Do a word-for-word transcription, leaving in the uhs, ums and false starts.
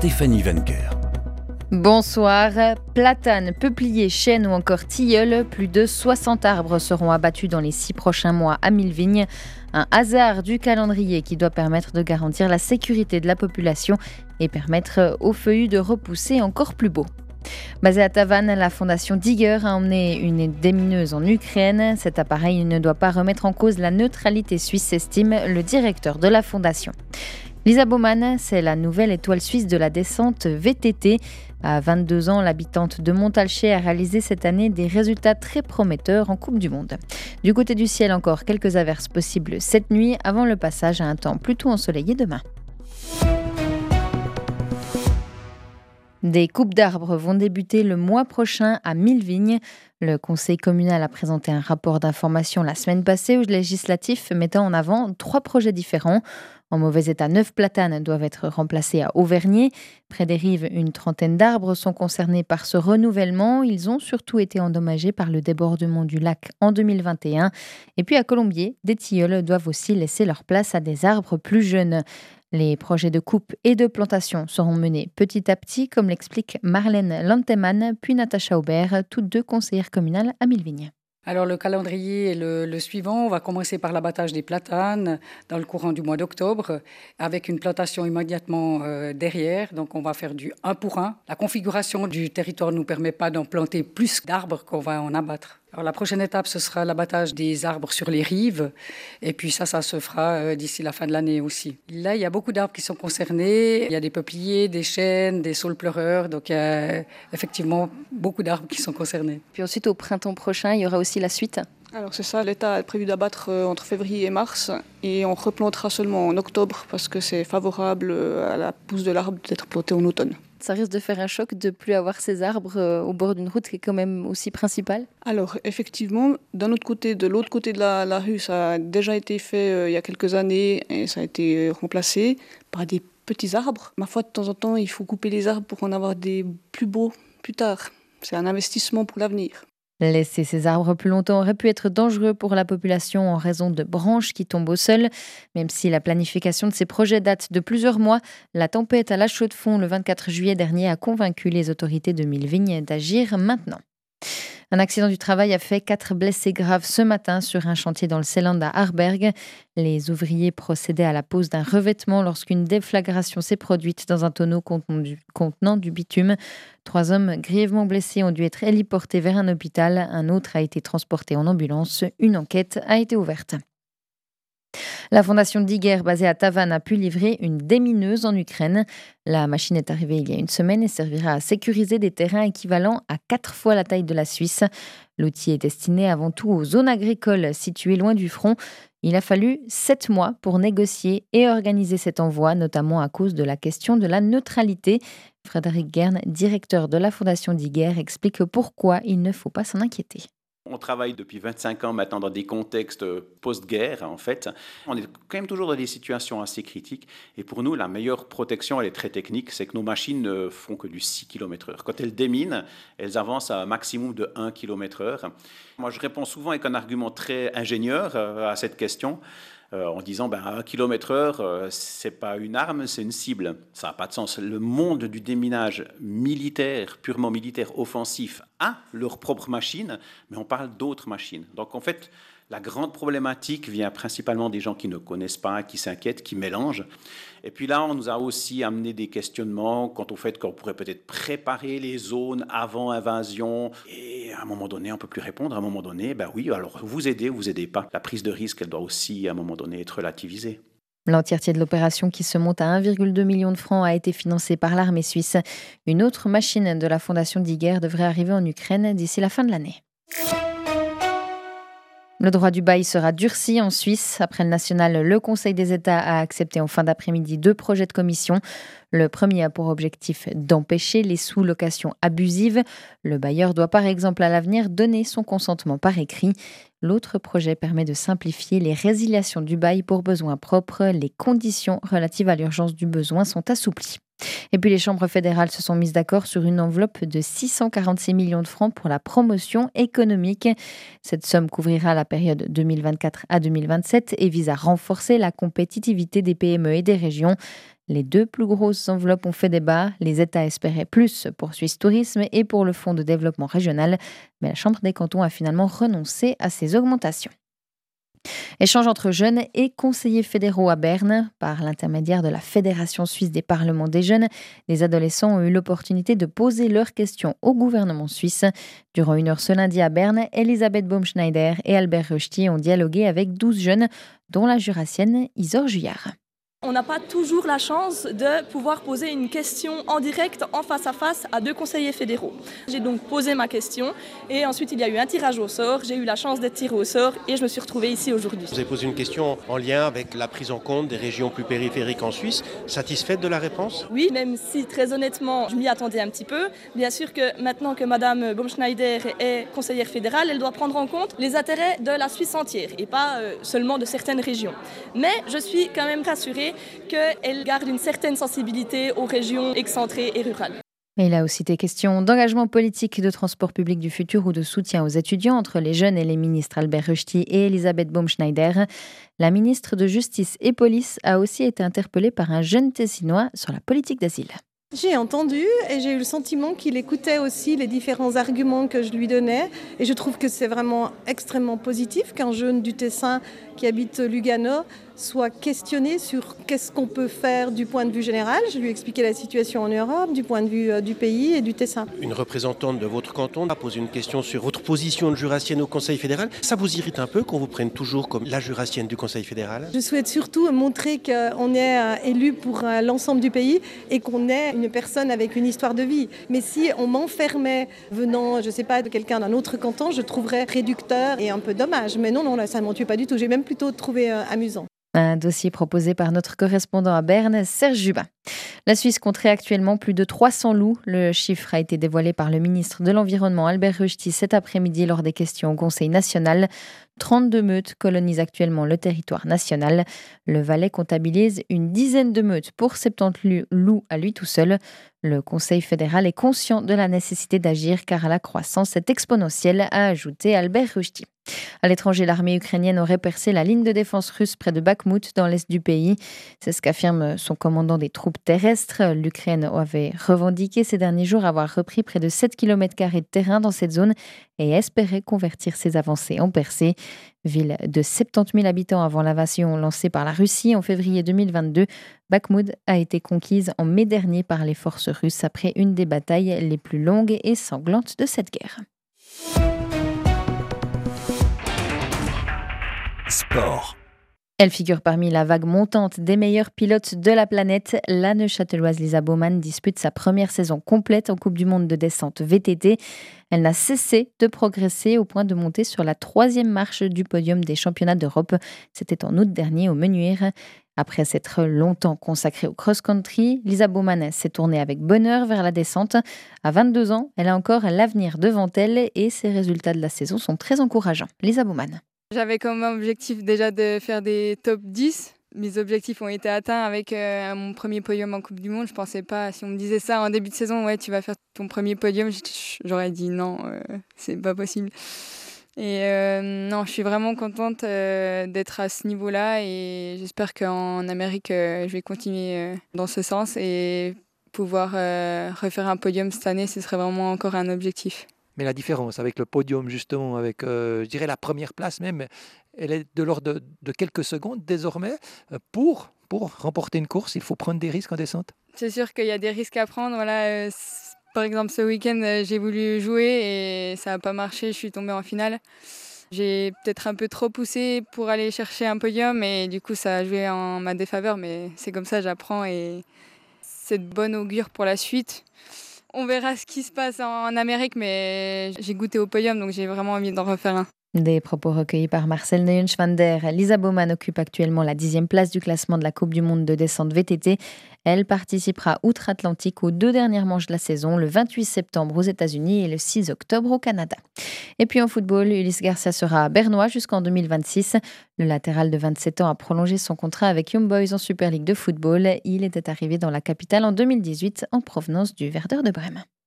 Stéphanie Wencker. Bonsoir. Platane, peuplier, chêne ou encore tilleul, plus de soixante arbres seront abattus dans les six prochains mois à Millevignes. Un hasard du calendrier qui doit permettre de garantir la sécurité de la population et permettre aux feuillus de repousser encore plus beau. Basée à Tavannes, la fondation Digger a emmené une démineuse en Ukraine. Cet appareil ne doit pas remettre en cause la neutralité suisse, estime le directeur de la fondation. Lisa Baumann, c'est la nouvelle étoile suisse de la descente V T T. À vingt-deux ans, l'habitante de Montalcher a réalisé cette année des résultats très prometteurs en Coupe du Monde. Du côté du ciel, encore quelques averses possibles cette nuit, avant le passage à un temps plutôt ensoleillé demain. Des coupes d'arbres vont débuter le mois prochain à Millevignes. Le conseil communal a présenté un rapport d'information la semaine passée au législatif mettant en avant trois projets différents. En mauvais état, neuf platanes doivent être remplacés à Auvergnat. Près des rives, une trentaine d'arbres sont concernés par ce renouvellement. Ils ont surtout été endommagés par le débordement du lac en deux mille vingt et un. Et puis à Colombier, des tilleuls doivent aussi laisser leur place à des arbres plus jeunes. Les projets de coupe et de plantation seront menés petit à petit, comme l'explique Marlène Lantemann, puis Natacha Aubert, toutes deux conseillères communales à Millevignes. Alors le calendrier est le, le suivant. On va commencer par l'abattage des platanes dans le courant du mois d'octobre, avec une plantation immédiatement euh, derrière. Donc on va faire du un pour un. La configuration du territoire ne nous permet pas d'en planter plus d'arbres qu'on va en abattre. Alors la prochaine étape, ce sera l'abattage des arbres sur les rives. Et puis ça, ça se fera euh, d'ici la fin de l'année aussi. Là, il y a beaucoup d'arbres qui sont concernés. Il y a des peupliers, des chênes, des saules pleureurs. Donc il y a effectivement beaucoup d'arbres qui sont concernés. Puis ensuite, au printemps prochain, il y aura aussi la suite. Alors c'est ça, l'État a prévu d'abattre entre février et mars. Et on replantera seulement en octobre parce que c'est favorable à la pousse de l'arbre d'être planté en automne. Ça risque de faire un choc de ne plus avoir ces arbres au bord d'une route qui est quand même aussi principale. Alors effectivement, d'un autre côté, de l'autre côté de la, la rue, ça a déjà été fait euh, il y a quelques années et ça a été remplacé par des petits arbres. Ma foi, de temps en temps, il faut couper les arbres pour en avoir des plus beaux plus tard. C'est un investissement pour l'avenir. Laisser ces arbres plus longtemps aurait pu être dangereux pour la population en raison de branches qui tombent au sol. Même si la planification de ces projets date de plusieurs mois, la tempête à la Chaux-de-Fonds le vingt-quatre juillet dernier a convaincu les autorités de Millevignes d'agir maintenant. Un accident du travail a fait quatre blessés graves ce matin sur un chantier dans le Seeland à Arberg. Les ouvriers procédaient à la pose d'un revêtement lorsqu'une déflagration s'est produite dans un tonneau contenant du, contenant du bitume. Trois hommes grièvement blessés ont dû être héliportés vers un hôpital. Un autre a été transporté en ambulance. Une enquête a été ouverte. La fondation Digger, basée à Tavannes, a pu livrer une démineuse en Ukraine. La machine est arrivée il y a une semaine et servira à sécuriser des terrains équivalents à quatre fois la taille de la Suisse. L'outil est destiné avant tout aux zones agricoles situées loin du front. Il a fallu sept mois pour négocier et organiser cet envoi, notamment à cause de la question de la neutralité. Frédéric Guern, directeur de la fondation Digger, explique pourquoi il ne faut pas s'en inquiéter. On travaille depuis vingt-cinq ans maintenant dans des contextes post-guerre, en fait. On est quand même toujours dans des situations assez critiques. Et pour nous, la meilleure protection, elle est très technique, c'est que nos machines ne font que du six kilomètres heure. Quand elles déminent, elles avancent à un maximum de un kilomètre heure. Moi, je réponds souvent avec un argument très ingénieur à cette question. Euh, en disant ben, un kilomètre heure, euh, ce n'est pas une arme, c'est une cible. Ça n'a pas de sens. Le monde du déminage militaire, purement militaire, offensif, a leur propre machine, mais on parle d'autres machines. Donc en fait, la grande problématique vient principalement des gens qui ne connaissent pas, qui s'inquiètent, qui mélangent. Et puis là, on nous a aussi amené des questionnements quant au fait qu'on pourrait peut-être préparer les zones avant invasion. Et à un moment donné, on ne peut plus répondre. À un moment donné, ben oui, alors vous aidez, vous aidez pas. La prise de risque, elle doit aussi, à un moment donné, être relativisée. L'entièreté de l'opération, qui se monte à un virgule deux million de francs, a été financée par l'armée suisse. Une autre machine de la fondation Digger devrait arriver en Ukraine d'ici la fin de l'année. Le droit du bail sera durci en Suisse. Après le national, le Conseil des États a accepté en fin d'après-midi deux projets de commission. Le premier a pour objectif d'empêcher les sous-locations abusives. Le bailleur doit par exemple à l'avenir donner son consentement par écrit. L'autre projet permet de simplifier les résiliations du bail pour besoins propres. Les conditions relatives à l'urgence du besoin sont assouplies. Et puis les chambres fédérales se sont mises d'accord sur une enveloppe de six cent quarante-six millions de francs pour la promotion économique. Cette somme couvrira la période deux mille vingt-quatre à deux mille vingt-sept et vise à renforcer la compétitivité des P M E et des régions. Les deux plus grosses enveloppes ont fait débat. Les États espéraient plus pour Suisse Tourisme et pour le Fonds de développement régional, mais la Chambre des cantons a finalement renoncé à ces augmentations. Échange entre jeunes et conseillers fédéraux à Berne. Par l'intermédiaire de la Fédération suisse des parlements des jeunes, les adolescents ont eu l'opportunité de poser leurs questions au gouvernement suisse. Durant une heure ce lundi à Berne, Elisabeth Baumschneider et Albert Rösti ont dialogué avec douze jeunes, dont la jurassienne Isor Juillard. On n'a pas toujours la chance de pouvoir poser une question en direct, en face à face, à deux conseillers fédéraux. J'ai donc posé ma question et ensuite il y a eu un tirage au sort. J'ai eu la chance d'être tirée au sort et je me suis retrouvée ici aujourd'hui. Vous avez posé une question en lien avec la prise en compte des régions plus périphériques en Suisse. Satisfaite de la réponse ? Oui, même si très honnêtement je m'y attendais un petit peu. Bien sûr que maintenant que Madame Baumschneider est conseillère fédérale, elle doit prendre en compte les intérêts de la Suisse entière et pas seulement de certaines régions. Mais je suis quand même rassurée qu'elle garde une certaine sensibilité aux régions excentrées et rurales. Et il a aussi été question d'engagement politique, de transport public du futur ou de soutien aux étudiants entre les jeunes et les ministres Albert Rösti et Elisabeth Baumschneider. La ministre de Justice et Police a aussi été interpellée par un jeune Tessinois sur la politique d'asile. J'ai entendu et j'ai eu le sentiment qu'il écoutait aussi les différents arguments que je lui donnais. Et je trouve que c'est vraiment extrêmement positif qu'un jeune du Tessin qui habite Lugano soit questionné sur qu'est-ce qu'on peut faire du point de vue général. Je lui ai expliqué la situation en Europe, du point de vue du pays et du Tessin. Une représentante de votre canton a posé une question sur votre position de jurassienne au Conseil fédéral. Ça vous irrite un peu qu'on vous prenne toujours comme la jurassienne du Conseil fédéral ? Je souhaite surtout montrer qu'on est élu pour l'ensemble du pays et qu'on est une personne avec une histoire de vie. Mais si on m'enfermait venant, je ne sais pas, de quelqu'un d'un autre canton, je trouverais réducteur et un peu dommage. Mais non, non, là, ça ne m'en tue pas du tout. J'ai même plutôt trouvé euh, amusant. Un dossier proposé par notre correspondant à Berne, Serge Jubin. La Suisse compterait actuellement plus de trois cents loups. Le chiffre a été dévoilé par le ministre de l'Environnement Albert Rösti cet après-midi lors des questions au Conseil national. trente-deux meutes colonisent actuellement le territoire national. Le Valais comptabilise une dizaine de meutes pour soixante-dix loups à lui tout seul. Le Conseil fédéral est conscient de la nécessité d'agir car la croissance est exponentielle, a ajouté Albert Rösti. À l'étranger, l'armée ukrainienne aurait percé la ligne de défense russe près de Bakhmout, dans l'est du pays. C'est ce qu'affirme son commandant des troupes terrestres. L'Ukraine avait revendiqué ces derniers jours avoir repris près de sept kilomètres carrés de terrain dans cette zone et espérait convertir ses avancées en percées. Ville de soixante-dix mille habitants avant l'invasion lancée par la Russie en février deux mille vingt-deux, Bakhmout a été conquise en mai dernier par les forces russes après une des batailles les plus longues et sanglantes de cette guerre. Sport. Elle figure parmi la vague montante des meilleurs pilotes de la planète. La Neuchâteloise Lisa Baumann dispute sa première saison complète en Coupe du Monde de descente V T T. Elle n'a cessé de progresser au point de monter sur la troisième marche du podium des championnats d'Europe. C'était en août dernier au Menuire. Après s'être longtemps consacrée au cross-country, Lisa Baumann s'est tournée avec bonheur vers la descente. À vingt-deux ans, elle a encore l'avenir devant elle et ses résultats de la saison sont très encourageants. Lisa Baumann. J'avais comme objectif déjà de faire des top dix. Mes objectifs ont été atteints avec euh, mon premier podium en Coupe du Monde. Je pensais pas, si on me disait ça en début de saison, ouais, tu vas faire ton premier podium, j'aurais dit non, euh, c'est pas possible. Et euh, non, je suis vraiment contente euh, d'être à ce niveau-là et j'espère qu'en Amérique, euh, je vais continuer euh, dans ce sens et pouvoir euh, refaire un podium cette année, ce serait vraiment encore un objectif. Mais la différence avec le podium, justement, avec, euh, je dirais, la première place même, elle est de l'ordre de, de quelques secondes désormais. Pour, pour remporter une course, il faut prendre des risques en descente. C'est sûr qu'il y a des risques à prendre. Voilà, euh, par exemple, ce week-end, euh, j'ai voulu jouer et ça n'a pas marché. Je suis tombée en finale. J'ai peut-être un peu trop poussé pour aller chercher un podium et du coup, ça a joué en ma défaveur. Mais c'est comme ça, j'apprends et c'est de bonne augure pour la suite. On verra ce qui se passe en Amérique, mais j'ai goûté au podium, donc j'ai vraiment envie d'en refaire un. Des propos recueillis par Marcel Neuenschwander. Lisa Baumann occupe actuellement la dixième place du classement de la Coupe du Monde de descente V T T. Elle participera outre-Atlantique aux deux dernières manches de la saison, le vingt-huit septembre aux États-Unis et le six octobre au Canada. Et puis en football, Ulysse Garcia sera à Bernois jusqu'en deux mille vingt-six. Le latéral de vingt-sept ans a prolongé son contrat avec Young Boys en Super League de football. Il était arrivé dans la capitale en deux mille dix-huit en provenance du Werder de Brême.